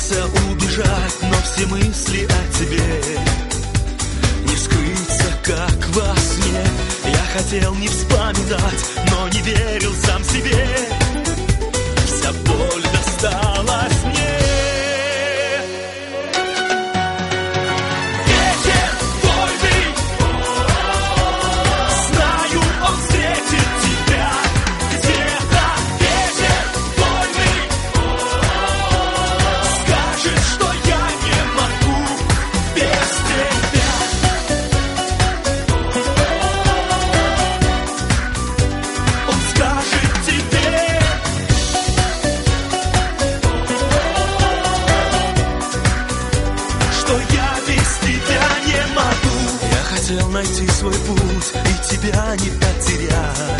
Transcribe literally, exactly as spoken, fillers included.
Пытался убежать, но все мысли о тебе. Не скрыться, как во сне. Я хотел не вспоминать, но не верил сам себе. Вся боль досталась мне. Ветер вольный, знаю, он встретит тебя где-то. Ветер вольный скажет, что я не могу без тебя. Он скажет тебе, что я без тебя не могу. Я хотел найти свой путь и тебя не потерять.